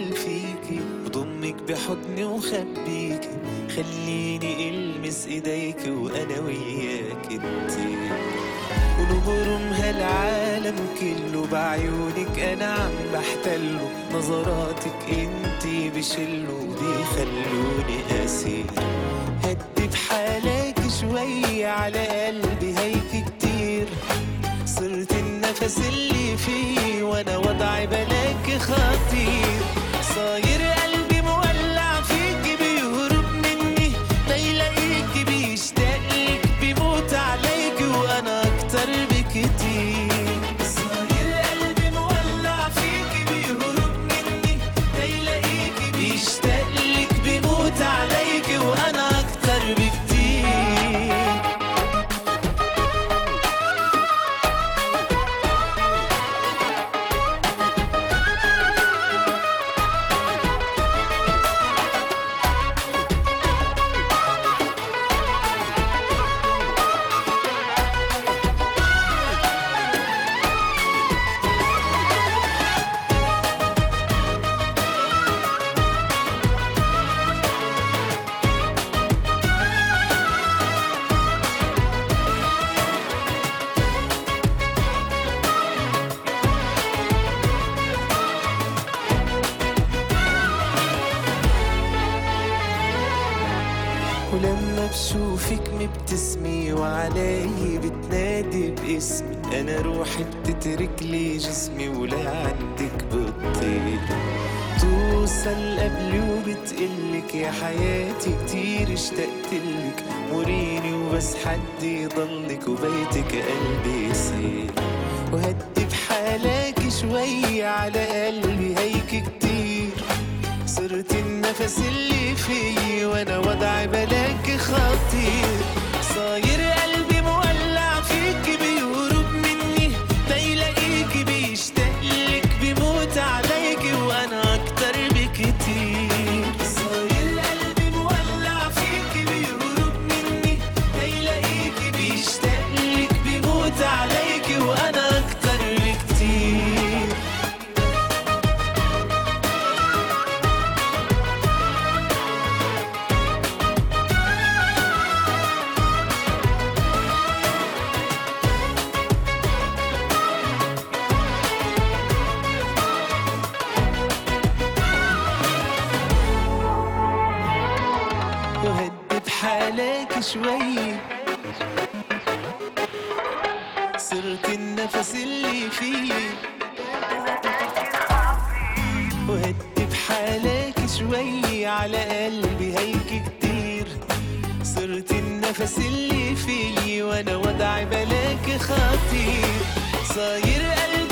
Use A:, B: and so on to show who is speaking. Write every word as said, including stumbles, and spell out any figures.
A: امل فيكي، وضمك بحضني وخبيكي، خليني المس ايديكي وانا وياكي نطير، ونبرم هالعالم كله بعيونك انا عم بحتله، نظراتك انتي بشلوا بيخلوني اسير، هدي بحالك شوي على قلبي هيك كتير، صرت النفس اللي فيه وانا وضعي بلاك خطير، صاير قلبي مولع فيكي بيهرب مني ليلاقيكي بيشتاقلك بيموت عليكي وانا اكتر بكتير، صاير قلبي مولع فيكي بيهرب مني ليلاقيكي بيشتاقلك بيموت عليكي وانا اكتر بكتير. ولما بشوفك مبتسمي وعلي بتنادي باسمي، انا روحي بتترك لي جسمي ولا عندك بتطير، توصل قبلي وبتقلك يا حياتي كتير اشتقتلك، مريني وبس حد يضلك وبيتك قلبي يصير، وهدي بحالك شوي على قلبي هيك كتير، صرت النفس اللي فيي وانا وضعي بلاك خطير، صاير قلبي مولع فيكي بيهرب مني ليلاقيكي بيشتاقلك بيموت عليكي وانا اكتر بكتير، صاير قلبي مولع فيكي بيهرب مني ليلاقيكي بيشتاقلك بيموت عليكي وانا اكتر بكتير. وهدي بحالك شوي، صرت النفس اللي فيه، وهدي بحالك شوي على قلبي هيك كتير، صرت النفس اللي فيه وانا وضعي بلاك خطير، صاير قلبي